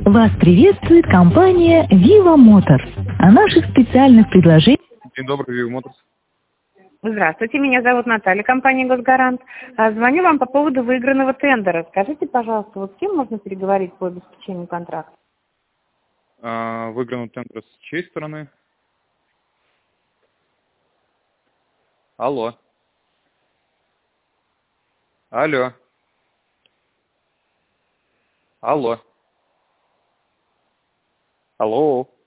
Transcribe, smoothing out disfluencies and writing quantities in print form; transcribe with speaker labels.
Speaker 1: Вас приветствует компания Viva Motors. О наших специальных предложениях.
Speaker 2: День добрый, Viva Motors.
Speaker 3: Здравствуйте, меня зовут Наталья, компания «Госгарант». Звоню вам по поводу выигранного тендера. Скажите, пожалуйста, вот с кем можно переговорить по обеспечению контракта?
Speaker 2: Выигранный тендер с чьей стороны? Алло. Алло. Алло. Алло.